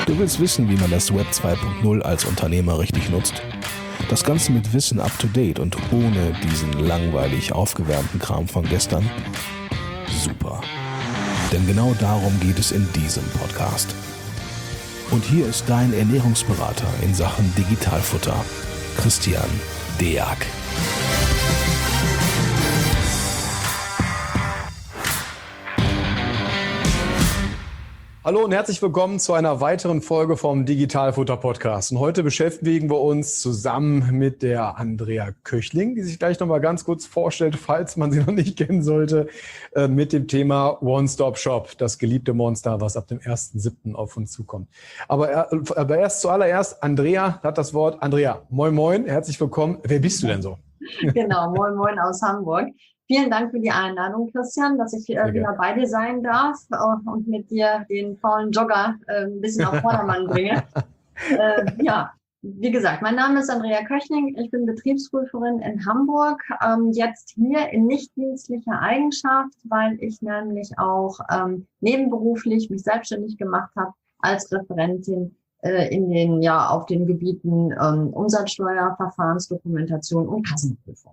Du willst wissen, wie man das Web 2.0 als Unternehmer richtig nutzt? Das Ganze mit Wissen up to date und ohne diesen langweilig aufgewärmten Kram von gestern? Super. Denn genau darum geht es in diesem Podcast. Und hier ist dein Ernährungsberater in Sachen Digitalfutter, Christian Deak. Hallo und herzlich willkommen zu einer weiteren Folge vom Digitalfutter Podcast. Und heute beschäftigen wir uns zusammen mit der Andrea Köchling, die sich gleich nochmal ganz kurz vorstellt, falls man sie noch nicht kennen sollte, mit dem Thema One-Stop-Shop, das geliebte Monster, was ab dem 1.7. auf uns zukommt. Aber erst zuallererst, Andrea hat das Wort. Andrea, moin moin, herzlich willkommen. Wer bist du denn so? Genau, moin moin aus Hamburg. Vielen Dank für die Einladung, Christian, dass ich wieder bei dir sein darf und mit dir den faulen Jogger ein bisschen auf Vordermann bringe. Ja, wie gesagt, mein Name ist Andrea Köchling. Ich bin Betriebsprüferin in Hamburg, jetzt hier in nichtdienstlicher Eigenschaft, weil ich nämlich auch nebenberuflich mich selbstständig gemacht habe als Referentin auf den Gebieten Umsatzsteuer, Verfahrensdokumentation und Kassenprüfung.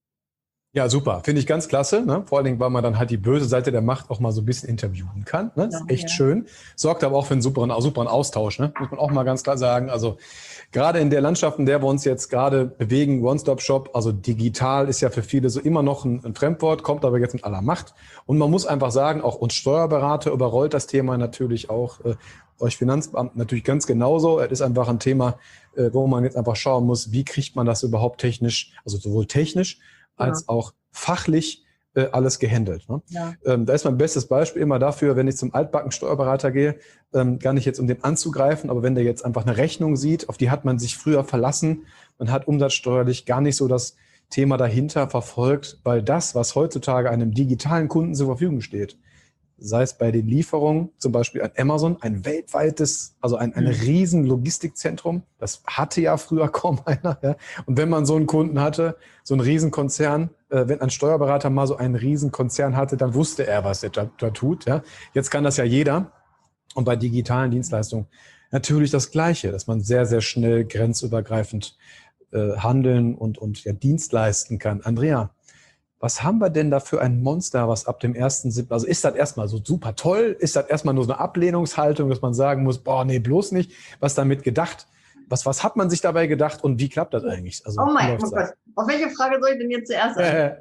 Ja, super. Finde ich ganz klasse. Ne? Vor allen Dingen, weil man dann halt die böse Seite der Macht auch mal so ein bisschen interviewen kann. Ne? Das ist echt schön. Sorgt aber auch für einen superen Austausch. Ne? Muss man auch mal ganz klar sagen. Also gerade in der Landschaft, in der wir uns jetzt gerade bewegen, One-Stop-Shop, also digital ist ja für viele so immer noch ein Fremdwort, kommt aber jetzt mit aller Macht. Und man muss einfach sagen, auch uns Steuerberater überrollt das Thema natürlich auch, euch Finanzbeamten natürlich ganz genauso. Es ist einfach ein Thema, wo man jetzt einfach schauen muss, wie kriegt man das überhaupt technisch, also sowohl technisch, als auch fachlich alles gehandelt. Ne? Ja. Da ist mein bestes Beispiel immer dafür, wenn ich zum altbacken Steuerberater gehe, gar nicht jetzt um den anzugreifen, aber wenn der jetzt einfach eine Rechnung sieht, auf die hat man sich früher verlassen, man hat umsatzsteuerlich gar nicht so das Thema dahinter verfolgt, weil das, was heutzutage einem digitalen Kunden zur Verfügung steht, sei es bei den Lieferungen, zum Beispiel an Amazon, ein weltweites, also ein riesen Logistikzentrum. Das hatte ja früher kaum einer. Ja? Und wenn man so einen Kunden hatte, so einen Riesenkonzern, wenn ein Steuerberater mal so einen Riesenkonzern hatte, dann wusste er, was er da tut. Ja? Jetzt kann das ja jeder. Und bei digitalen Dienstleistungen natürlich das Gleiche, dass man sehr, sehr schnell grenzübergreifend handeln und Dienst leisten kann. Andrea, was haben wir denn da für ein Monster, was ab dem 1.7., also ist das erstmal so super toll? Ist das erstmal nur so eine Ablehnungshaltung, dass man sagen muss, boah, nee, bloß nicht? Was damit gedacht? Was hat man sich dabei gedacht und wie klappt das eigentlich? Also, oh mein Gott, auf welche Frage soll ich denn jetzt zuerst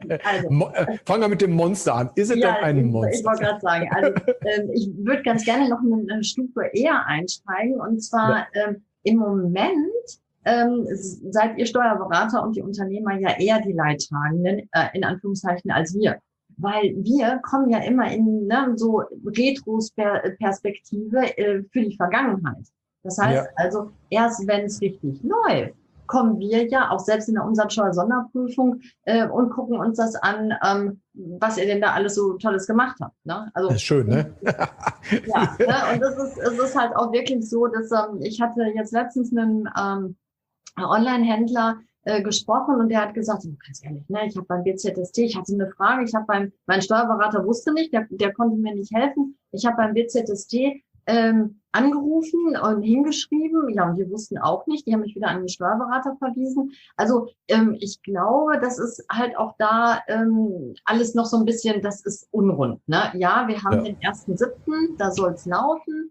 fangen wir mit dem Monster an. Ist es denn ein Monster? Ich wollte gerade sagen, also ich würde ganz gerne noch eine Stufe eher einsteigen und zwar im Moment seid ihr Steuerberater und die Unternehmer ja eher die Leidtragenden, in Anführungszeichen, als wir. Weil wir kommen ja immer in so Retrospektive für die Vergangenheit. Das heißt also, erst wenn es richtig läuft, kommen wir ja auch selbst in der Umsatzsteuer-Sonderprüfung und gucken uns das an, was ihr denn da alles so Tolles gemacht habt. Ne? Also, das ist schön, ne? Ja, ne? Und es ist halt auch wirklich so, dass ich hatte jetzt letztens einen Online-Händler gesprochen und der hat gesagt, ganz ehrlich, ne, ich habe beim BZST, ich hatte eine Frage, mein Steuerberater wusste nicht, der konnte mir nicht helfen. Ich habe beim BZST angerufen und hingeschrieben, ja, und die wussten auch nicht, die haben mich wieder an den Steuerberater verwiesen. Also ich glaube, das ist halt auch da alles noch so ein bisschen, das ist unrund. Ne? Ja, wir haben den 1.7., da soll's laufen.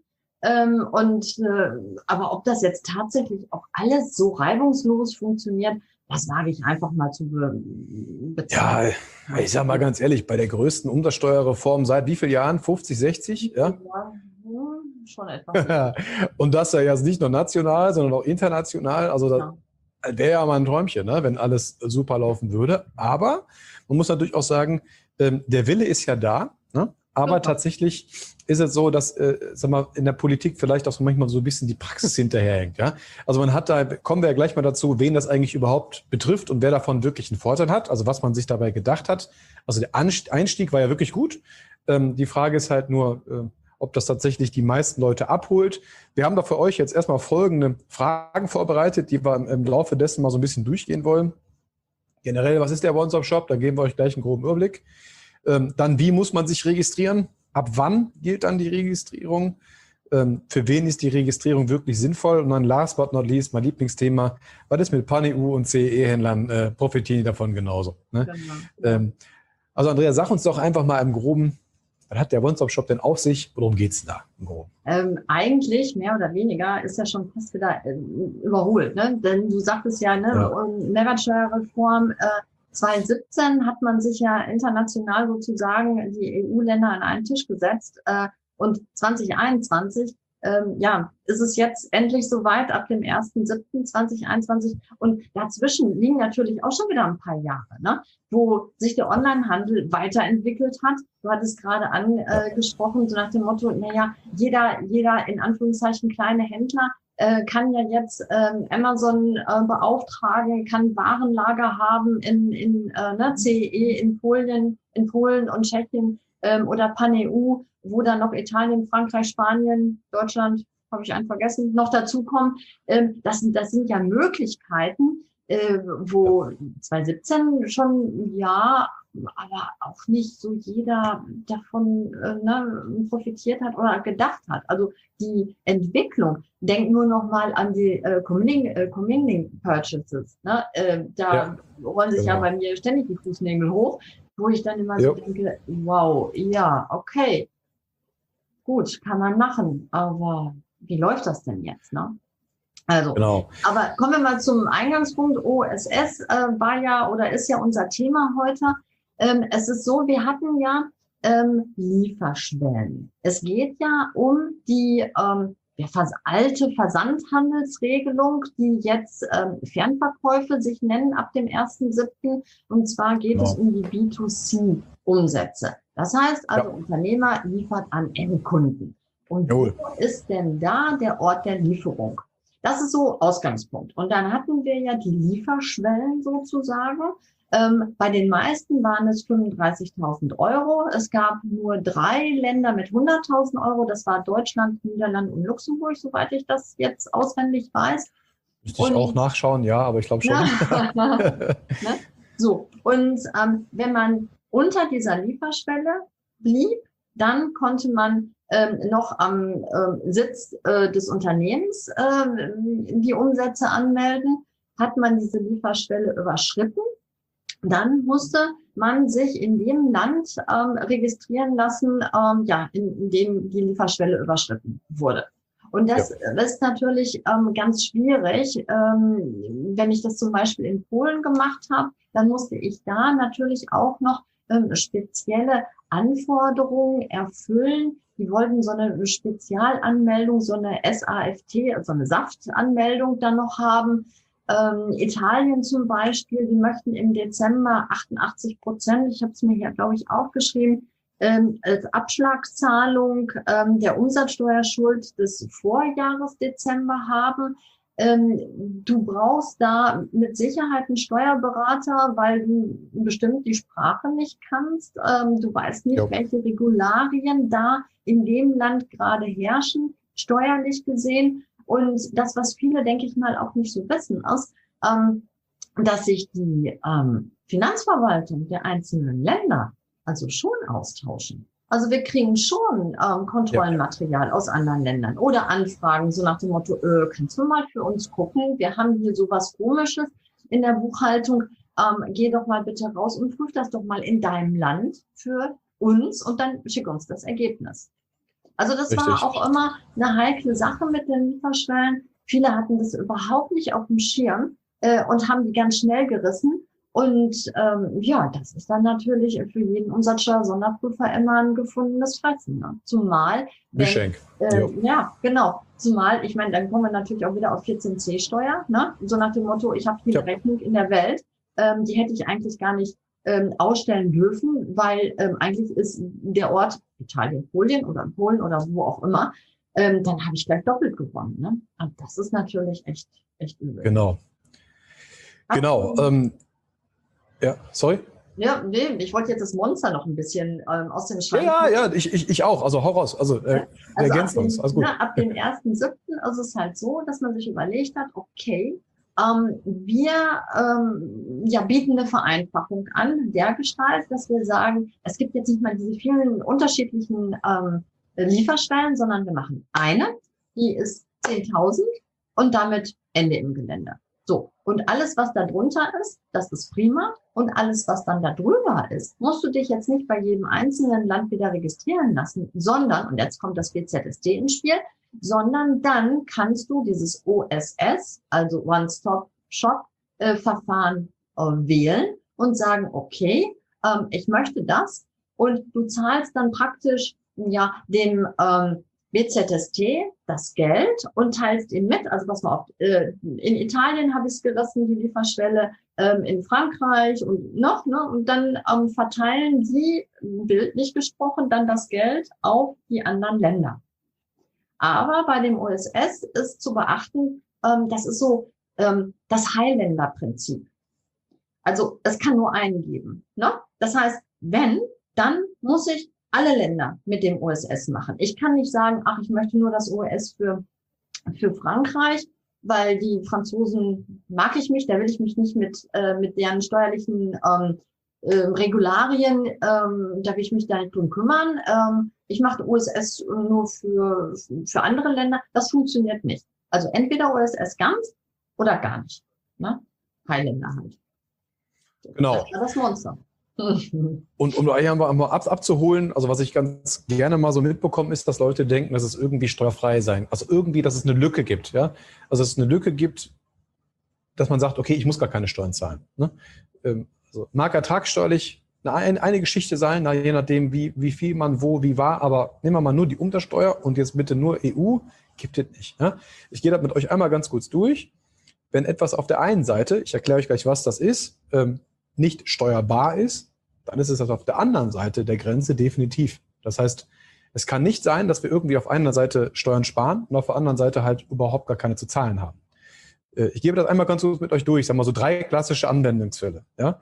Aber ob das jetzt tatsächlich auch alles so reibungslos funktioniert, das wage ich einfach mal zu bezahlen. Ja, ich sag mal ganz ehrlich, bei der größten Umsatzsteuerreform seit wie vielen Jahren? 50, 60? Ja, schon etwas. Und das ja jetzt nicht nur national, sondern auch international. Also das wäre ja mal ein Träumchen, ne, wenn alles super laufen würde. Aber man muss natürlich auch sagen, der Wille ist ja da, ne? Aber tatsächlich ist es so, dass sag mal, in der Politik vielleicht auch so manchmal so ein bisschen die Praxis hinterherhängt. Ja? Also man hat da, kommen wir ja gleich mal dazu, wen das eigentlich überhaupt betrifft und wer davon wirklich einen Vorteil hat, also was man sich dabei gedacht hat. Also der Einstieg war ja wirklich gut. Die Frage ist halt nur, ob das tatsächlich die meisten Leute abholt. Wir haben da für euch jetzt erstmal folgende Fragen vorbereitet, die wir im Laufe dessen mal so ein bisschen durchgehen wollen. Generell, was ist der One-Stop-Shop? Da geben wir euch gleich einen groben Überblick. Dann, wie muss man sich registrieren? Ab wann gilt dann die Registrierung? für wen ist die Registrierung wirklich sinnvoll? Und dann last but not least, mein Lieblingsthema, was ist mit Pan-EU und CEE-Händlern, profitieren die davon genauso? Ne? Genau. Also Andrea, sag uns doch einfach mal im Groben, was hat der One-Stop-Shop denn auf sich? Worum geht es da im Groben? Eigentlich, mehr oder weniger, ist ja schon fast wieder überholt. Ne? Denn du sagtest ja, Mehrwertsteuerreform 2017 hat man sich ja international sozusagen die EU-Länder an einen Tisch gesetzt. Und 2021, ist es jetzt endlich soweit ab dem 1.7.2021. Und dazwischen liegen natürlich auch schon wieder ein paar Jahre, ne, wo sich der Onlinehandel weiterentwickelt hat. Du hattest gerade angesprochen, so nach dem Motto, jeder in Anführungszeichen kleine Händler kann ja jetzt Amazon beauftragen, kann Warenlager haben in CEE, in Polen und Tschechien oder Pan-EU, wo dann noch Italien, Frankreich, Spanien, Deutschland, habe ich einen vergessen, noch dazukommen. Das sind ja Möglichkeiten, wo 2017 schon, aber auch nicht so jeder davon profitiert hat oder gedacht hat. Also die Entwicklung, denk nur noch mal an die Commingling Purchases. Ne? Da rollen sich ja bei mir ständig die Fußnägel hoch, wo ich dann immer so denke, wow, ja, okay, gut, kann man machen, aber wie läuft das denn jetzt, ne? Also, aber kommen wir mal zum Eingangspunkt. OSS war ja oder ist ja unser Thema heute. Es ist so, wir hatten ja Lieferschwellen. Es geht ja um die alte Versandhandelsregelung, die jetzt Fernverkäufe sich nennen ab dem 1.7. Und zwar geht es um die B2C-Umsätze. Das heißt also, Unternehmer liefert an Endkunden. Und wo ist denn da der Ort der Lieferung? Das ist so Ausgangspunkt. Und dann hatten wir ja die Lieferschwellen sozusagen. Bei den meisten waren es 35.000 Euro. Es gab nur 3 Länder mit 100.000 Euro. Das war Deutschland, Niederlande und Luxemburg, soweit ich das jetzt auswendig weiß. Müsste ich auch nachschauen, ja, aber ich glaube schon. Ne? So, und wenn man unter dieser Lieferschwelle blieb, dann konnte man noch am Sitz des Unternehmens die Umsätze anmelden. Hat man diese Lieferschwelle überschritten, dann musste man sich in dem Land registrieren lassen, in dem die Lieferschwelle überschritten wurde. Und das ist natürlich ganz schwierig. Wenn ich das zum Beispiel in Polen gemacht habe, dann musste ich da natürlich auch noch spezielle Anforderungen erfüllen. Die wollten so eine Spezialanmeldung, so eine SAFT, also eine Saftanmeldung dann noch haben. Italien zum Beispiel, die möchten im Dezember 88%, ich habe es mir hier, glaube ich, aufgeschrieben, als Abschlagszahlung der Umsatzsteuerschuld des Vorjahres Dezember haben. Du brauchst da mit Sicherheit einen Steuerberater, weil du bestimmt die Sprache nicht kannst. Du weißt nicht, welche Regularien da in dem Land gerade herrschen, steuerlich gesehen. Und das, was viele, denke ich mal, auch nicht so wissen, ist, dass sich die Finanzverwaltung der einzelnen Länder also schon austauschen. Also wir kriegen schon Kontrollenmaterial aus anderen Ländern oder Anfragen, so nach dem Motto, kannst du mal für uns gucken? Wir haben hier sowas Komisches in der Buchhaltung. Geh doch mal bitte raus und prüf das doch mal in deinem Land für uns und dann schick uns das Ergebnis. Also das war auch immer eine heikle Sache mit den Lieferschwellen. Viele hatten das überhaupt nicht auf dem Schirm und haben die ganz schnell gerissen. Und das ist dann natürlich für jeden Umsatzsteuer-Sonderprüfer immer ein gefundenes Fressen. Ne? Zumal, Geschenk. Genau. Zumal, ich meine, dann kommen wir natürlich auch wieder auf 14c-Steuer. Ne? So nach dem Motto, ich habe hier eine Rechnung in der Welt, die hätte ich eigentlich gar nicht ausstellen dürfen, weil eigentlich ist der Ort Italien, Polen oder wo auch immer, dann habe ich gleich doppelt gewonnen. Ne? Und das ist natürlich echt übel. Genau. Ja, sorry? Ja, nee, ich wollte jetzt das Monster noch ein bisschen aus dem Schrank. Ja, ich auch. Also hau raus. Also wir ergänzen uns. Alles gut. Ab dem 1.7. ist es halt so, dass man sich überlegt hat, okay, wir bieten eine Vereinfachung an, dergestalt, dass wir sagen, es gibt jetzt nicht mal diese vielen unterschiedlichen Lieferschwellen, sondern wir machen eine, die ist 10.000 und damit Ende im Gelände. So, und alles, was da drunter ist, das ist prima. Und alles, was dann da drüber ist, musst du dich jetzt nicht bei jedem einzelnen Land wieder registrieren lassen, sondern, und jetzt kommt das BZSD ins Spiel, sondern dann kannst du dieses OSS, also One-Stop-Shop-Verfahren wählen und sagen, okay, ich möchte das, und du zahlst dann praktisch ja dem BZST das Geld und teilst ihm mit. Also pass mal auf, in Italien habe ich es gelassen, die Lieferschwelle, in Frankreich und noch, ne? Und dann verteilen sie, bildlich gesprochen, dann das Geld auf die anderen Länder. Aber bei dem OSS ist zu beachten, das ist so das Highlander-Prinzip. Also es kann nur einen geben. Ne? Das heißt, wenn, dann muss ich alle Länder mit dem OSS machen. Ich kann nicht sagen, ach, ich möchte nur das OSS für Frankreich, weil die Franzosen mag ich mich, da will ich mich nicht mit deren steuerlichen Regularien, da will ich mich da nicht drum kümmern. Ich mache OSS nur für andere Länder. Das funktioniert nicht. Also entweder OSS ganz oder gar nicht. Ne? Highlander halt. Genau. Das war das Monster. Und um eigentlich einmal abzuholen, also was ich ganz gerne mal so mitbekomme, ist, dass Leute denken, dass es irgendwie steuerfrei sein. Also irgendwie, dass es eine Lücke gibt. Ja? Also dass es eine Lücke gibt, dass man sagt, okay, ich muss gar keine Steuern zahlen. Ne? Also mag ertragssteuerlich eine Geschichte sein, je nachdem, wie viel man wo, wie war, aber nehmen wir mal nur die Umsatzsteuer und jetzt bitte nur EU, gibt es nicht. Ja? Ich gehe das mit euch einmal ganz kurz durch. Wenn etwas auf der einen Seite, ich erkläre euch gleich, was das ist, nicht steuerbar ist, dann ist es das auf der anderen Seite der Grenze definitiv. Das heißt, es kann nicht sein, dass wir irgendwie auf einer Seite Steuern sparen und auf der anderen Seite halt überhaupt gar keine zu zahlen haben. Ich gebe das einmal ganz kurz mit euch durch. Ich sage mal so 3 klassische Anwendungsfälle. Ja?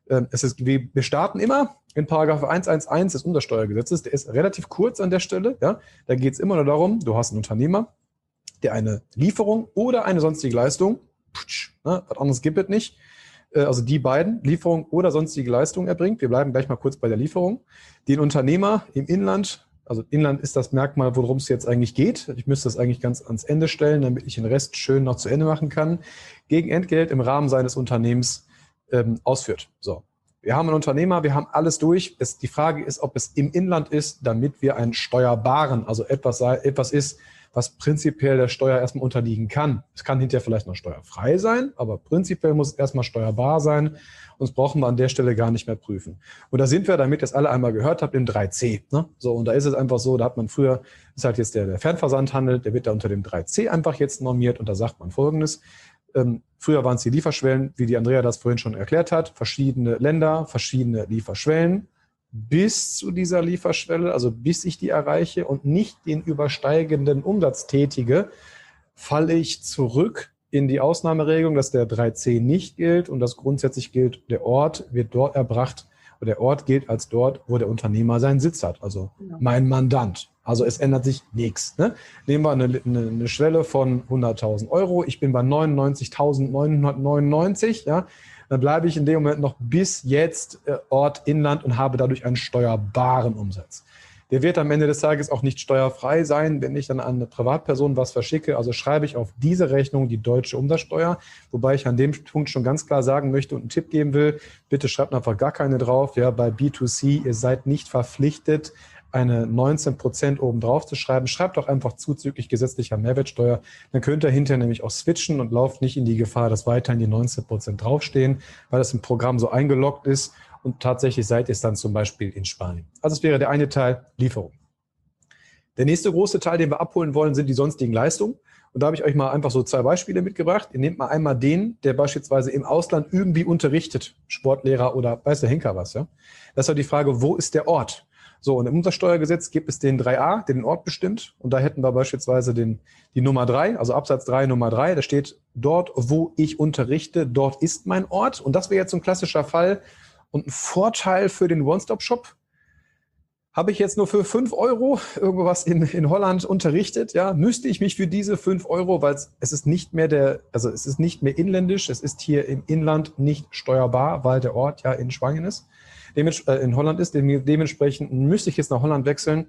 Wir starten immer in Paragraph 111 des Umsatzsteuergesetzes. Der ist relativ kurz an der Stelle. Ja? Da geht es immer nur darum, du hast einen Unternehmer, der eine Lieferung oder eine sonstige Leistung, was anderes gibt es nicht, also die beiden, Lieferung oder sonstige Leistung erbringt. Wir bleiben gleich mal kurz bei der Lieferung. Den Unternehmer im Inland, also Inland ist das Merkmal, worum es jetzt eigentlich geht. Ich müsste das eigentlich ganz ans Ende stellen, damit ich den Rest schön noch zu Ende machen kann. Gegen Entgelt im Rahmen seines Unternehmens ausführt. So, wir haben einen Unternehmer, wir haben alles durch. Die Frage ist, ob es im Inland ist, damit wir einen steuerbaren, also etwas ist, was prinzipiell der Steuer erstmal unterliegen kann. Es kann hinterher vielleicht noch steuerfrei sein, aber prinzipiell muss es erstmal steuerbar sein. Und das brauchen wir an der Stelle gar nicht mehr prüfen. Und da sind wir, damit ihr es alle einmal gehört habt, im 3C. Ne? So, und da ist es einfach so, da hat man früher, ist halt jetzt der Fernversandhandel, der wird da unter dem 3C einfach jetzt normiert. Und da sagt man Folgendes. Früher waren es die Lieferschwellen, wie die Andrea das vorhin schon erklärt hat. Verschiedene Länder, verschiedene Lieferschwellen. Bis zu dieser Lieferschwelle, also bis ich die erreiche und nicht den übersteigenden Umsatz tätige, falle ich zurück in die Ausnahmeregelung, dass der 3C nicht gilt und das grundsätzlich gilt, der Ort wird dort erbracht und der Ort gilt als dort, wo der Unternehmer seinen Sitz hat, also mein Mandant. Also es ändert sich nichts. Ne? Nehmen wir eine Schwelle von 100.000 Euro, ich bin bei 99.999, ja, dann bleibe ich in dem Moment noch bis jetzt Ort Inland und habe dadurch einen steuerbaren Umsatz. Der wird am Ende des Tages auch nicht steuerfrei sein, wenn ich dann an eine Privatperson was verschicke. Also schreibe ich auf diese Rechnung die deutsche Umsatzsteuer, wobei ich an dem Punkt schon ganz klar sagen möchte und einen Tipp geben will, bitte schreibt einfach gar keine drauf. Ja, bei B2C, ihr seid nicht verpflichtet, eine 19% oben drauf zu schreiben. Schreibt doch einfach zuzüglich gesetzlicher Mehrwertsteuer. Dann könnt ihr hinterher nämlich auch switchen und lauft nicht in die Gefahr, dass weiterhin die 19% draufstehen, weil das im Programm so eingeloggt ist und tatsächlich seid ihr es dann zum Beispiel in Spanien. Also es wäre der eine Teil Lieferung. Der nächste große Teil, den wir abholen wollen, sind die sonstigen Leistungen. Und da habe ich euch mal einfach so 2 Beispiele mitgebracht. Ihr nehmt mal einmal den, der beispielsweise im Ausland irgendwie unterrichtet, Sportlehrer oder weiß der Henker was. Ja? Das ist halt die Frage, wo ist der Ort? So, und im Umsatzsteuergesetz gibt es den 3a, der den Ort bestimmt. Und da hätten wir beispielsweise die Nummer 3, also Absatz 3, Nummer 3. Da steht, dort, wo ich unterrichte, dort ist mein Ort. Und das wäre jetzt so ein klassischer Fall. Und ein Vorteil für den One-Stop-Shop. Habe ich jetzt nur für 5 Euro irgendwas in Holland unterrichtet, ja, müsste ich mich für diese 5 Euro, weil es ist nicht mehr es ist nicht mehr inländisch, es ist hier im Inland nicht steuerbar, weil der Ort ja in Spanien ist. In Holland ist. Dementsprechend müsste ich jetzt nach Holland wechseln,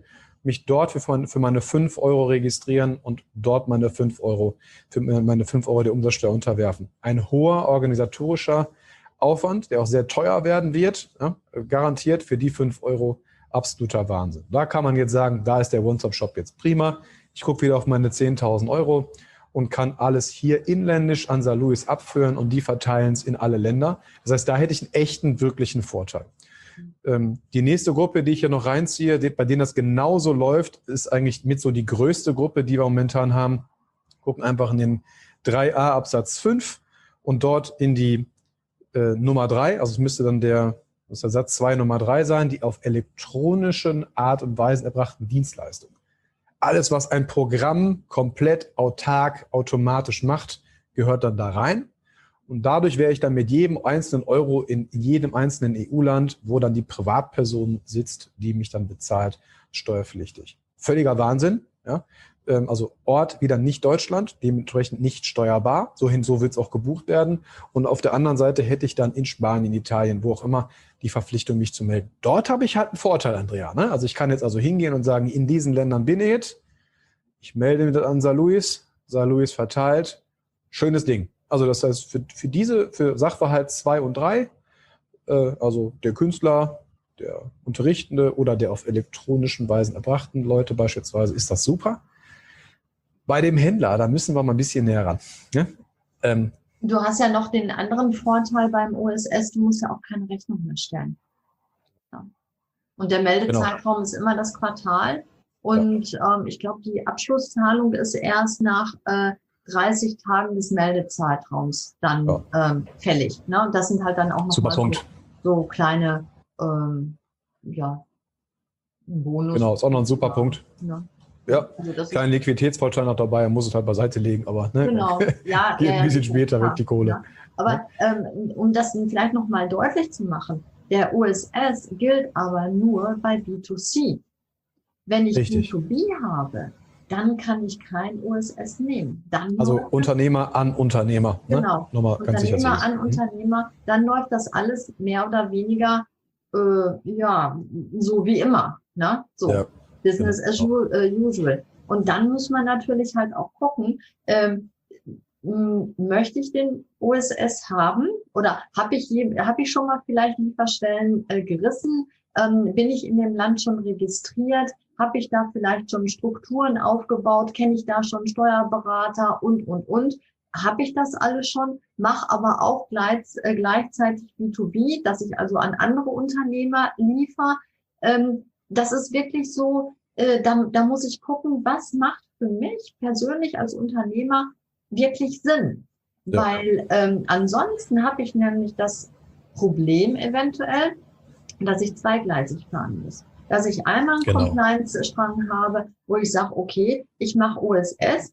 mich dort für meine 5 Euro registrieren und dort meine 5 Euro, für meine 5 Euro der Umsatzsteuer unterwerfen. Ein hoher organisatorischer Aufwand, der auch sehr teuer werden wird, ja, garantiert für die 5 Euro absoluter Wahnsinn. Da kann man jetzt sagen, da ist der One-Stop-Shop jetzt prima. Ich gucke wieder auf meine 10.000 Euro und kann alles hier inländisch an St. Louis abführen und die verteilen es in alle Länder. Das heißt, da hätte ich einen echten, wirklichen Vorteil. Die nächste Gruppe, die ich hier noch reinziehe, bei denen das genauso läuft, ist eigentlich mit so die größte Gruppe, die wir momentan haben. Gucken einfach in den 3a Absatz 5 und dort in die Nummer 3, also es müsste dann der Satz 2 Nummer 3 sein, die auf elektronischen Art und Weise erbrachten Dienstleistungen. Alles, was ein Programm komplett autark, automatisch macht, gehört dann da rein. Und dadurch wäre ich dann mit jedem einzelnen Euro in jedem einzelnen EU-Land, wo dann die Privatperson sitzt, die mich dann bezahlt, steuerpflichtig. Völliger Wahnsinn. Ja? Also Ort wieder nicht Deutschland, dementsprechend nicht steuerbar. So wird es auch gebucht werden. Und auf der anderen Seite hätte ich dann in Spanien, in Italien, wo auch immer, die Verpflichtung, mich zu melden. Dort habe ich halt einen Vorteil, Andrea. Ne? Also ich kann jetzt also hingehen und sagen, in diesen Ländern bin ich jetzt. Ich melde mich an St. Louis verteilt. Schönes Ding. Also das heißt, für Sachverhalt 2 und 3, also der Künstler, der Unterrichtende oder der auf elektronischen Weisen erbrachten Leute beispielsweise, ist das super. Bei dem Händler, da müssen wir mal ein bisschen näher ran. Ja? Du hast ja noch den anderen Vorteil beim OSS, du musst ja auch keine Rechnung mehr stellen. Ja. Und der Meldezeitraum ist immer das Quartal. Und ich glaube, die Abschlusszahlung ist erst nach 30 Tagen des Meldezeitraums dann fällig. Ne? Und das sind halt dann auch noch so kleine Bonus. Genau, ist auch noch ein super Punkt. Ja, also kleinen Liquiditätsvorteil noch dabei, er muss es halt beiseite legen, aber ne, genau. Ja, geht ein bisschen später weg die Kohle. Ja. Aber um das vielleicht nochmal deutlich zu machen, der OSS gilt aber nur bei B2C. Wenn ich B2B habe, dann kann ich kein OSS nehmen. Dann also Unternehmer an Unternehmer. Genau, ne? Nochmal ganz sicher. Unternehmer an Unternehmer, dann läuft das alles mehr oder weniger so wie immer. Ne? So, ja, Business as usual. Und dann muss man natürlich halt auch gucken, möchte ich den OSS haben oder habe ich schon mal vielleicht Lieferstellen gerissen? Bin ich in dem Land schon registriert? Habe ich da vielleicht schon Strukturen aufgebaut? Kenne ich da schon Steuerberater und? Habe ich das alles schon? Mache aber auch gleichzeitig B2B, dass ich also an andere Unternehmer liefere. Das ist wirklich so, da muss ich gucken, was macht für mich persönlich als Unternehmer wirklich Sinn. Ja. Weil ansonsten habe ich nämlich das Problem eventuell, dass ich zweigleisig fahren muss. Dass ich einmal einen Compliance-Strang habe, wo ich sage, okay, ich mache OSS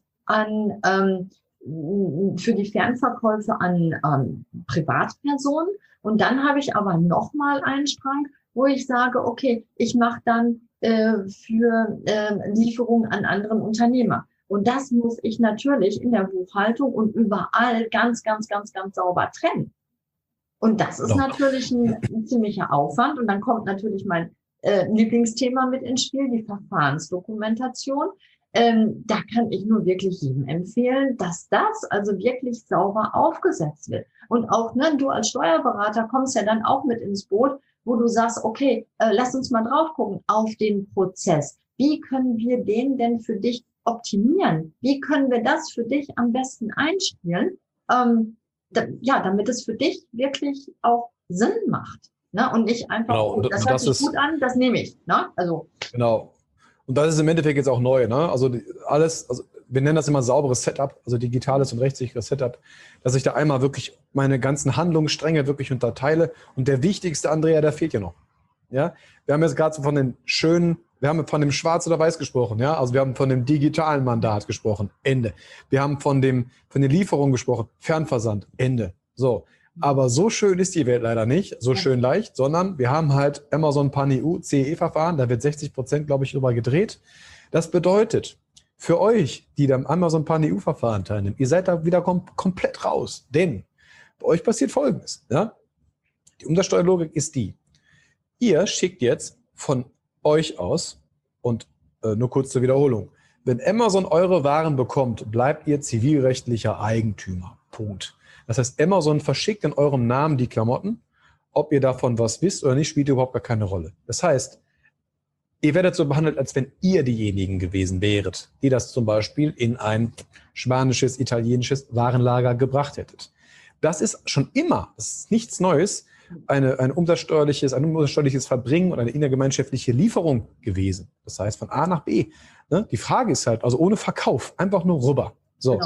für die Fernverkäufe an Privatpersonen und dann habe ich aber nochmal einen Strang, wo ich sage, okay, ich mache dann für Lieferungen an anderen Unternehmer. Und das muss ich natürlich in der Buchhaltung und überall ganz, ganz, ganz, ganz sauber trennen. Und das ist natürlich ein ziemlicher Aufwand. Und dann kommt natürlich mein Lieblingsthema mit ins Spiel, die Verfahrensdokumentation. Da kann ich nur wirklich jedem empfehlen, dass das also wirklich sauber aufgesetzt wird. Und auch du als Steuerberater kommst ja dann auch mit ins Boot, wo du sagst, okay, lass uns mal drauf gucken auf den Prozess. Wie können wir den denn für dich optimieren? Wie können wir das für dich am besten einspielen? Damit es für dich wirklich auch Sinn macht. Ne? Und nicht einfach, das hört sich gut an, das nehme ich. Ne? Also. Genau. Und das ist im Endeffekt jetzt auch neu. Ne? Also wir nennen das immer sauberes Setup, also digitales und rechtssicheres Setup, dass ich da einmal wirklich meine ganzen Handlungsstränge wirklich unterteile. Und der wichtigste, Andrea, der fehlt ja noch. Ja? Wir haben jetzt gerade so von dem von Schwarz oder Weiß gesprochen, ja. Also wir haben von dem digitalen Mandat gesprochen, Ende. Wir haben von den Lieferungen gesprochen, Fernversand, Ende. So. Aber so schön ist die Welt leider nicht, so schön leicht, sondern wir haben halt Amazon PAN-EU, CE-Verfahren, da wird 60%, glaube ich, drüber gedreht. Das bedeutet, für euch, die am Amazon PAN-EU-Verfahren teilnehmen, ihr seid da wieder komplett raus. Denn bei euch passiert Folgendes, ja. Die Umsatzsteuerlogik ist die. Ihr schickt jetzt von euch aus und nur kurz zur Wiederholung. Wenn Amazon eure Waren bekommt, bleibt ihr zivilrechtlicher Eigentümer. Punkt. Das heißt, Amazon verschickt in eurem Namen die Klamotten. Ob ihr davon was wisst oder nicht, spielt überhaupt gar keine Rolle. Das heißt, ihr werdet so behandelt, als wenn ihr diejenigen gewesen wäret, die das zum Beispiel in ein spanisches, italienisches Warenlager gebracht hättet. Das ist schon immer, das ist nichts Neues, ein umsatzsteuerliches Verbringen und eine innergemeinschaftliche Lieferung gewesen. Das heißt, von A nach B. Ne? Die Frage ist halt, also ohne Verkauf, einfach nur rüber. So.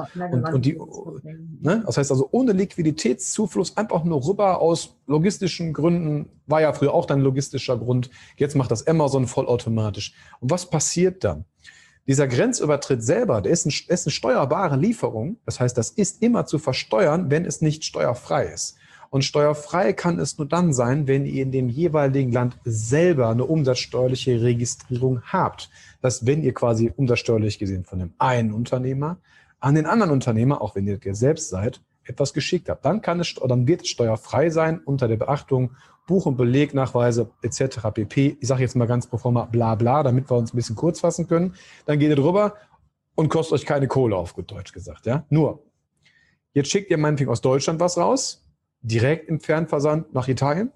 Genau, das heißt also ohne Liquiditätszufluss, einfach nur rüber aus logistischen Gründen, war ja früher auch dann logistischer Grund, jetzt macht das Amazon vollautomatisch. Und was passiert dann? Dieser Grenzübertritt selber, der ist eine steuerbare Lieferung, das heißt, das ist immer zu versteuern, wenn es nicht steuerfrei ist. Und steuerfrei kann es nur dann sein, wenn ihr in dem jeweiligen Land selber eine umsatzsteuerliche Registrierung habt. Das heißt, wenn ihr quasi umsatzsteuerlich gesehen von dem einen Unternehmer an den anderen Unternehmer, auch wenn ihr selbst seid, etwas geschickt habt, dann wird es steuerfrei sein unter der Beachtung Buch- und Belegnachweise etc. pp. Ich sage jetzt mal ganz pro forma bla bla, damit wir uns ein bisschen kurz fassen können. Dann geht ihr drüber und kostet euch keine Kohle, auf gut Deutsch gesagt. Ja? Nur, jetzt schickt ihr meinetwegen aus Deutschland was raus, direkt im Fernversand nach Italien,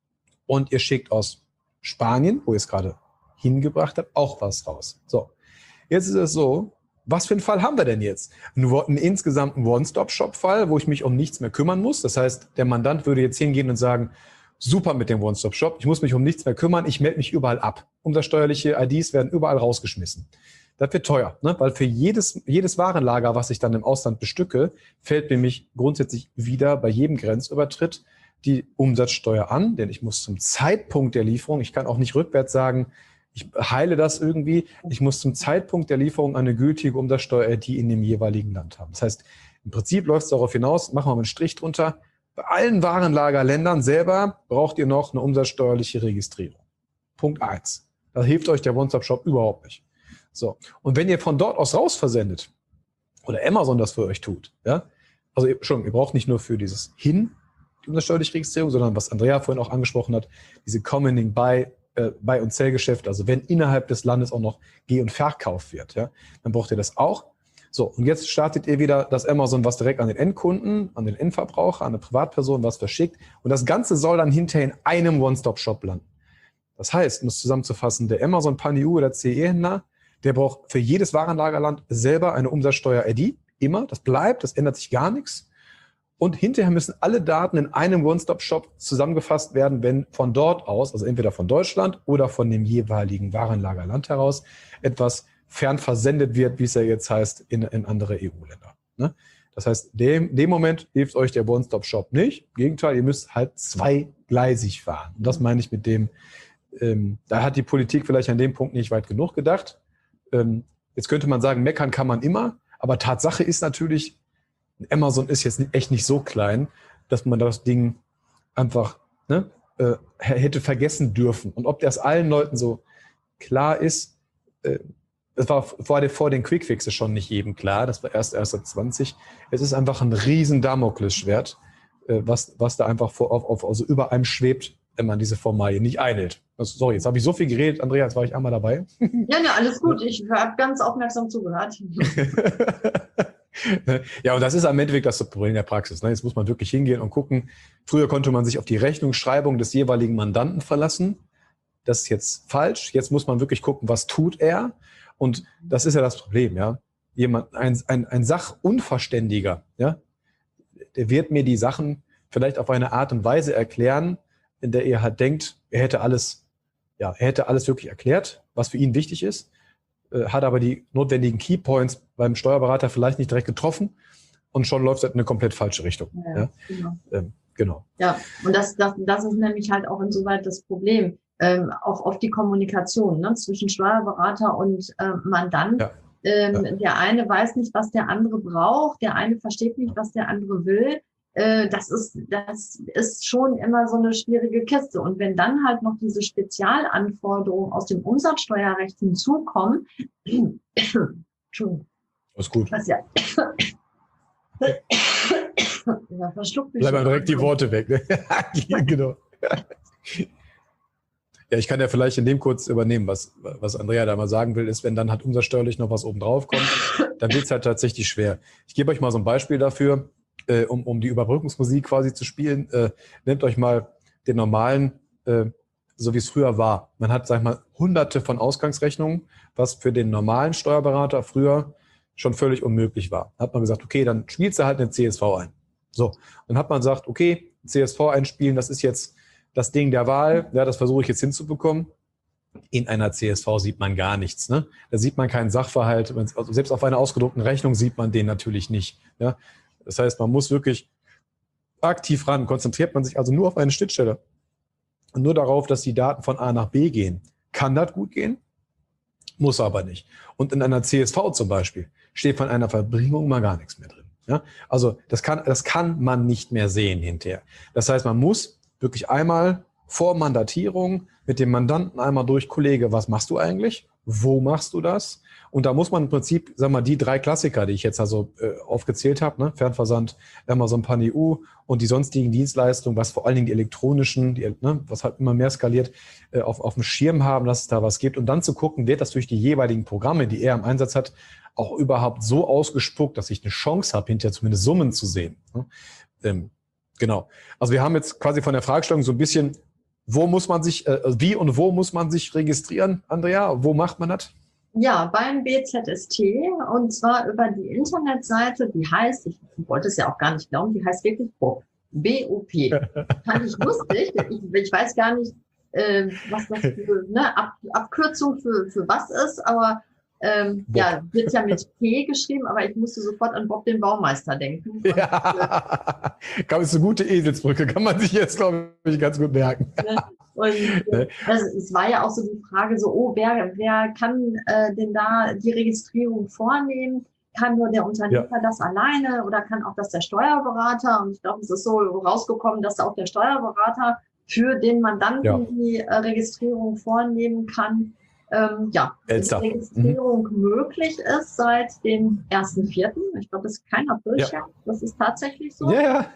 und ihr schickt aus Spanien, wo ihr es gerade hingebracht habt, auch was raus. So, jetzt ist es so, was für einen Fall haben wir denn jetzt? Einen insgesamten One-Stop-Shop-Fall, wo ich mich um nichts mehr kümmern muss. Das heißt, der Mandant würde jetzt hingehen und sagen, super mit dem One-Stop-Shop, ich muss mich um nichts mehr kümmern, ich melde mich überall ab. Umsatzsteuerliche IDs werden überall rausgeschmissen. Das wird teuer, ne? Weil für jedes Warenlager, was ich dann im Ausland bestücke, fällt nämlich grundsätzlich wieder bei jedem Grenzübertritt die Umsatzsteuer an, denn ich muss zum Zeitpunkt der Lieferung, ich kann auch nicht rückwärts sagen, ich heile das irgendwie, ich muss zum Zeitpunkt der Lieferung eine gültige Umsatzsteuer-ID in dem jeweiligen Land haben. Das heißt, im Prinzip läuft es darauf hinaus, machen wir mal einen Strich drunter, bei allen Warenlagerländern selber braucht ihr noch eine umsatzsteuerliche Registrierung. Punkt 1. Da hilft euch der One-Stop-Shop überhaupt nicht. So. Und wenn ihr von dort aus raus versendet, oder Amazon das für euch tut, ja, also ihr braucht nicht nur für dieses die umsatzsteuerliche Registrierung, sondern was Andrea vorhin auch angesprochen hat, diese Commoning Buy und Sell-Geschäfte, also wenn innerhalb des Landes auch noch Geh- und Verkauf wird, ja, dann braucht ihr das auch. So, und jetzt startet ihr wieder das Amazon, was direkt an den Endkunden, an den Endverbraucher, an eine Privatperson was verschickt, und das Ganze soll dann hinterher in einem One-Stop-Shop landen. Das heißt, um es zusammenzufassen, der Amazon PanEU oder CE-Händler, der braucht für jedes Warenlagerland selber eine Umsatzsteuer-ID, immer, das bleibt, das ändert sich gar nichts. Und hinterher müssen alle Daten in einem One-Stop-Shop zusammengefasst werden, wenn von dort aus, also entweder von Deutschland oder von dem jeweiligen Warenlagerland heraus, etwas fernversendet wird, wie es ja jetzt heißt, in andere EU-Länder. Ne? Das heißt, in dem Moment hilft euch der One-Stop-Shop nicht. Im Gegenteil, ihr müsst halt zweigleisig fahren. Und das meine ich mit dem, da hat die Politik vielleicht an dem Punkt nicht weit genug gedacht. Jetzt könnte man sagen, meckern kann man immer, aber Tatsache ist natürlich, Amazon ist jetzt echt nicht so klein, dass man das Ding einfach hätte vergessen dürfen. Und ob das allen Leuten so klar ist, das war vor den Quickfixes schon nicht jedem klar, das war erst seit 20. Es ist einfach ein riesen Damoklesschwert, was da einfach also über einem schwebt, wenn man diese Formalie nicht einhält. Also, sorry, jetzt habe ich so viel geredet, Andrea, jetzt war ich einmal dabei. Ja, alles gut, ich habe ganz aufmerksam zugehört. Ja, und das ist am Endeffekt das Problem der Praxis. Ne? Jetzt muss man wirklich hingehen und gucken. Früher konnte man sich auf die Rechnungsschreibung des jeweiligen Mandanten verlassen. Das ist jetzt falsch. Jetzt muss man wirklich gucken, was tut er. Und das ist ja das Problem. Ja, ein Sachunverständiger, ja, der wird mir die Sachen vielleicht auf eine Art und Weise erklären, in der er halt denkt, er hätte alles wirklich erklärt, was für ihn wichtig ist. Hat aber die notwendigen Keypoints beim Steuerberater vielleicht nicht direkt getroffen, und schon läuft es in eine komplett falsche Richtung. Ja, genau. Genau. Ja, und das ist nämlich halt auch insoweit das Problem, auch auf die Kommunikation, ne, zwischen Steuerberater und Mandant. Ja. Der eine weiß nicht, was der andere braucht, der eine versteht nicht, was der andere will. Das ist schon immer so eine schwierige Kiste. Und wenn dann halt noch diese Spezialanforderungen aus dem Umsatzsteuerrecht hinzukommen, Entschuldigung. Ist gut. Ja, verschluckt mich. Bleib mal direkt die Worte weg. Ne? Genau. Ja, ich kann ja vielleicht in dem kurz übernehmen, was Andrea da mal sagen will, ist, wenn dann halt umsatzsteuerlich noch was oben drauf kommt, dann wird es halt tatsächlich schwer. Ich gebe euch mal so ein Beispiel dafür, um die Überbrückungsmusik quasi zu spielen. Nehmt euch mal den normalen, so wie es früher war. Man hat, sag ich mal, hunderte von Ausgangsrechnungen, was für den normalen Steuerberater früher schon völlig unmöglich war. Da hat man gesagt, okay, dann spielst du halt eine CSV ein. So, dann hat man gesagt, okay, CSV einspielen, das ist jetzt das Ding der Wahl, ja, das versuche ich jetzt hinzubekommen. In einer CSV sieht man gar nichts. Ne? Da sieht man keinen Sachverhalt. Also selbst auf einer ausgedruckten Rechnung sieht man den natürlich nicht. Ja? Das heißt, man muss wirklich aktiv ran. Konzentriert man sich also nur auf eine Schnittstelle und nur darauf, dass die Daten von A nach B gehen. Kann das gut gehen? Muss aber nicht. Und in einer CSV zum Beispiel steht von einer Verbringung mal gar nichts mehr drin. Ja? Also das kann man nicht mehr sehen hinterher. Das heißt, man muss wirklich einmal vor Mandatierung mit dem Mandanten einmal durch, Kollege, was machst du eigentlich? Wo machst du das? Und da muss man im Prinzip, sagen wir mal, die 3 Klassiker, die ich jetzt also aufgezählt habe, ne? Fernversand, Amazon PanEU und die sonstigen Dienstleistungen, was vor allen Dingen die elektronischen, was halt immer mehr skaliert, auf dem Schirm haben, dass es da was gibt und dann zu gucken, wird das durch die jeweiligen Programme, die er im Einsatz hat, auch überhaupt so ausgespuckt, dass ich eine Chance habe, hinterher zumindest Summen zu sehen. Ne? Genau. Also wir haben jetzt quasi von der Fragestellung so ein bisschen, wie und wo muss man sich registrieren, Andrea? Wo macht man das? Ja, beim BZST und zwar über die Internetseite, die heißt, ich wollte es ja auch gar nicht glauben, die heißt wirklich BOP. B-O-P. Fand ich lustig. Ich weiß gar nicht, was das für eine Abkürzung für was ist, aber ja, wird ja mit P geschrieben, aber ich musste sofort an Bob den Baumeister denken. Ja, ist eine gute Eselsbrücke, kann man sich jetzt, glaube ich, ganz gut merken. Und also, es war ja auch so die Frage so, wer kann denn da die Registrierung vornehmen? Kann nur der Unternehmer das alleine oder kann auch das der Steuerberater? Und ich glaube, es ist so rausgekommen, dass auch der Steuerberater für den Mandanten die Registrierung vornehmen kann. Die Registrierung möglich ist seit dem 1.4. Ich glaube, das ist kein Aprilscherz. Das ist tatsächlich so. Ja.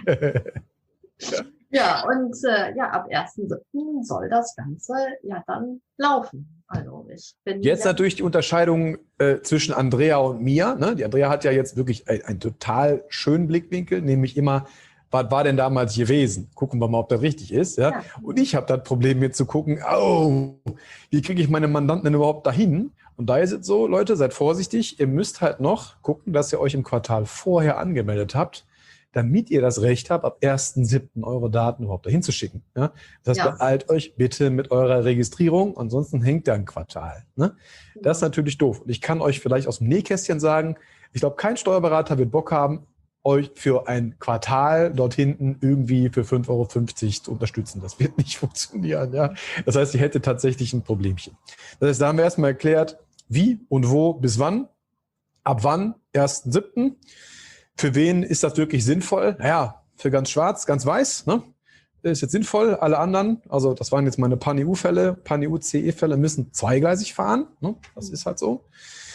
Ja, und ab 1.7. soll das Ganze ja dann laufen. Also ich bin jetzt natürlich die Unterscheidung zwischen Andrea und mir. Ne? Die Andrea hat ja jetzt wirklich einen total schönen Blickwinkel, nämlich immer, was war denn damals gewesen? Gucken wir mal, ob das richtig ist. Ja? Und ich habe das Problem, mir zu gucken, wie kriege ich meine Mandanten denn überhaupt dahin? Und da ist es so, Leute, seid vorsichtig. Ihr müsst halt noch gucken, dass ihr euch im Quartal vorher angemeldet habt, damit ihr das Recht habt, ab 1.7. eure Daten überhaupt dahin zu schicken. Ja? Das heißt, beeilt euch bitte mit eurer Registrierung, ansonsten hängt da ein Quartal. Ne? Das ist natürlich doof. Und ich kann euch vielleicht aus dem Nähkästchen sagen, ich glaube, kein Steuerberater wird Bock haben, euch für ein Quartal dort hinten irgendwie für 5,50 € zu unterstützen. Das wird nicht funktionieren. Ja? Das heißt, ihr hättet tatsächlich ein Problemchen. Das heißt, da haben wir erstmal erklärt, wie und wo bis wann, ab wann, 1.7. Für wen ist das wirklich sinnvoll? Naja, für ganz schwarz, ganz weiß, ne? Ist jetzt sinnvoll. Alle anderen, also das waren jetzt meine PanEU-Fälle, PanEU-CE-Fälle müssen zweigleisig fahren. Ne? Das ist halt so.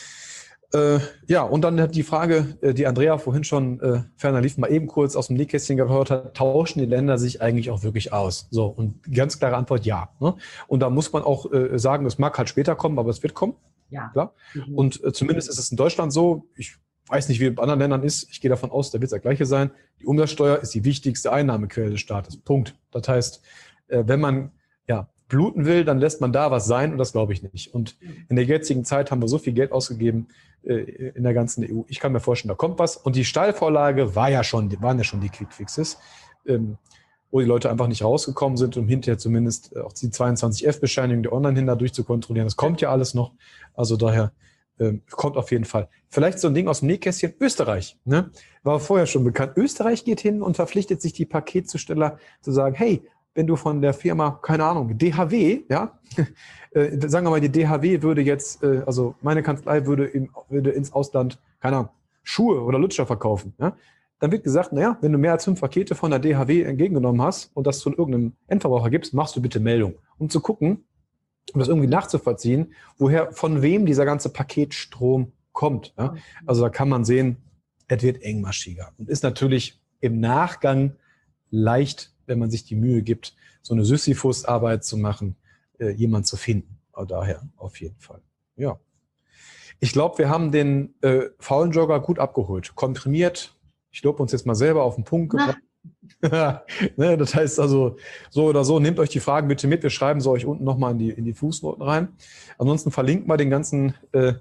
Und dann hat die Frage, die Andrea vorhin schon ferner lief, mal eben kurz aus dem Nähkästchen gehört hat, tauschen die Länder sich eigentlich auch wirklich aus? So, und ganz klare Antwort, ja. Ne? Und da muss man auch sagen, es mag halt später kommen, aber es wird kommen. Ja. Klar. Und zumindest ist es in Deutschland so, ich weiß nicht, wie es in anderen Ländern ist. Ich gehe davon aus, da wird es das Gleiche sein. Die Umsatzsteuer ist die wichtigste Einnahmequelle des Staates. Punkt. Das heißt, wenn man bluten will, dann lässt man da was sein und das glaube ich nicht. Und in der jetzigen Zeit haben wir so viel Geld ausgegeben in der ganzen EU. Ich kann mir vorstellen, da kommt was. Und die Steilvorlage waren ja schon die Quickfixes, wo die Leute einfach nicht rausgekommen sind, um hinterher zumindest auch die 22F-Bescheinigung der Online-Händler durchzukontrollieren. Das kommt ja alles noch. Also daher kommt auf jeden Fall. Vielleicht so ein Ding aus dem Nähkästchen. Österreich, ne? War vorher schon bekannt. Österreich geht hin und verpflichtet sich die Paketzusteller zu sagen, hey, wenn du von der Firma, keine Ahnung, DHW, sagen wir mal, die DHW würde jetzt, also meine Kanzlei würde ins Ausland, keine Ahnung, Schuhe oder Lutscher verkaufen, ja? Dann wird gesagt, naja, wenn du mehr als 5 Pakete von der DHW entgegengenommen hast und das zu irgendeinem Endverbraucher gibst, machst du bitte Meldung, um zu gucken, um das irgendwie nachzuvollziehen, von wem dieser ganze Paketstrom kommt. Ja? Also da kann man sehen, es wird engmaschiger und ist natürlich im Nachgang leicht, wenn man sich die Mühe gibt, so eine Sisyphus-Arbeit zu machen, jemanden zu finden. Aber daher auf jeden Fall. Ja. Ich glaube, wir haben den faulen Jogger gut abgeholt. Komprimiert. Ich lobe uns jetzt mal selber auf den Punkt gebracht. Ne, das heißt also, so oder so, nehmt euch die Fragen bitte mit. Wir schreiben sie euch unten nochmal in die Fußnoten rein. Ansonsten verlinkt mal den ganzen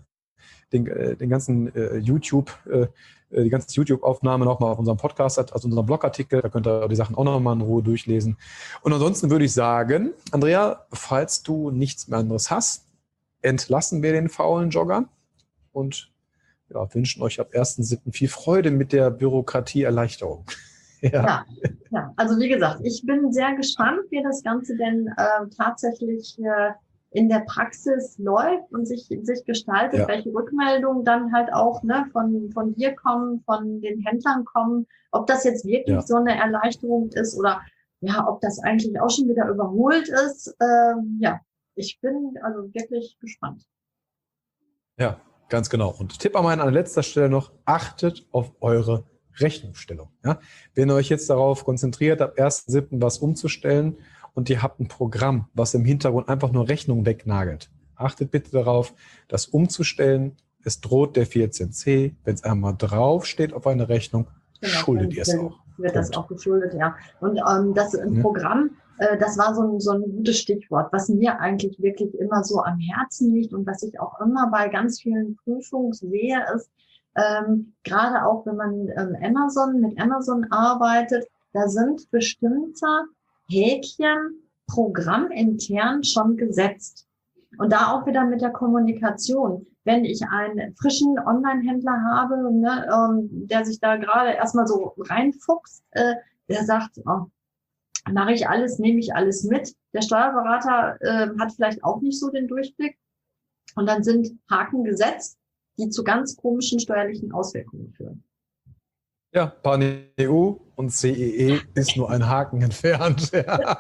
YouTube, die ganze YouTube-Aufnahme nochmal auf unserem Podcast, also unserem Blogartikel. Da könnt ihr die Sachen auch nochmal in Ruhe durchlesen. Und ansonsten würde ich sagen, Andrea, falls du nichts mehr anderes hast, entlassen wir den faulen Jogger und ja, wünschen euch ab 1.7. viel Freude mit der Bürokratieerleichterung. Ja, also wie gesagt, ich bin sehr gespannt, wie das Ganze denn tatsächlich in der Praxis läuft und sich gestaltet, welche Rückmeldungen dann halt auch von dir kommen, von den Händlern kommen, ob das jetzt wirklich so eine Erleichterung ist oder ob das eigentlich auch schon wieder überholt ist. Ich bin also wirklich gespannt. Ja, ganz genau. Und Tipp an letzter Stelle noch, achtet auf eure Rechnungsstellung. Ja? Wenn ihr euch jetzt darauf konzentriert, ab 1.7. was umzustellen und ihr habt ein Programm, was im Hintergrund einfach nur Rechnungen wegnagelt, achtet bitte darauf, das umzustellen. Es droht der 14c. Wenn es einmal draufsteht auf eine Rechnung, schuldet ihr es auch. Wird das auch geschuldet, ja. Und das Programm, das war so ein gutes Stichwort, was mir eigentlich wirklich immer so am Herzen liegt und was ich auch immer bei ganz vielen Prüfungen sehe, ist, gerade auch wenn man mit Amazon arbeitet, da sind bestimmte Häkchen programmintern schon gesetzt. Und da auch wieder mit der Kommunikation. Wenn ich einen frischen Online-Händler habe, der sich da gerade erstmal so reinfuchst, der sagt, mache ich alles, nehme ich alles mit. Der Steuerberater hat vielleicht auch nicht so den Durchblick. Und dann sind Haken gesetzt, die zu ganz komischen steuerlichen Auswirkungen führen. Ja, PAN-EU und CEE ist nur ein Haken entfernt.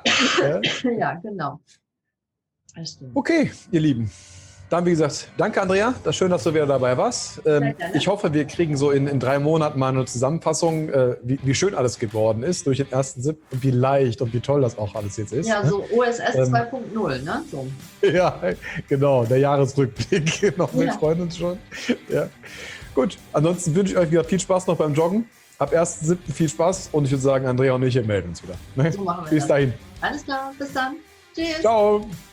Ja, genau. Okay, ihr Lieben. Dann, wie gesagt, danke, Andrea. Das ist schön, dass du wieder dabei warst. Ich hoffe, wir kriegen so in 3 Monaten mal eine Zusammenfassung, wie schön alles geworden ist durch den 1.7. und wie leicht und wie toll das auch alles jetzt ist. Ja, so OSS 2.0, ne? So. Ja, genau, der Jahresrückblick. Genau, wir freuen uns schon. Ja. Gut, ansonsten wünsche ich euch wieder viel Spaß noch beim Joggen. Ab 1.7. viel Spaß und ich würde sagen, Andrea und ich melden uns wieder. So machen wir bis dahin. Alles klar, bis dann. Tschüss. Ciao.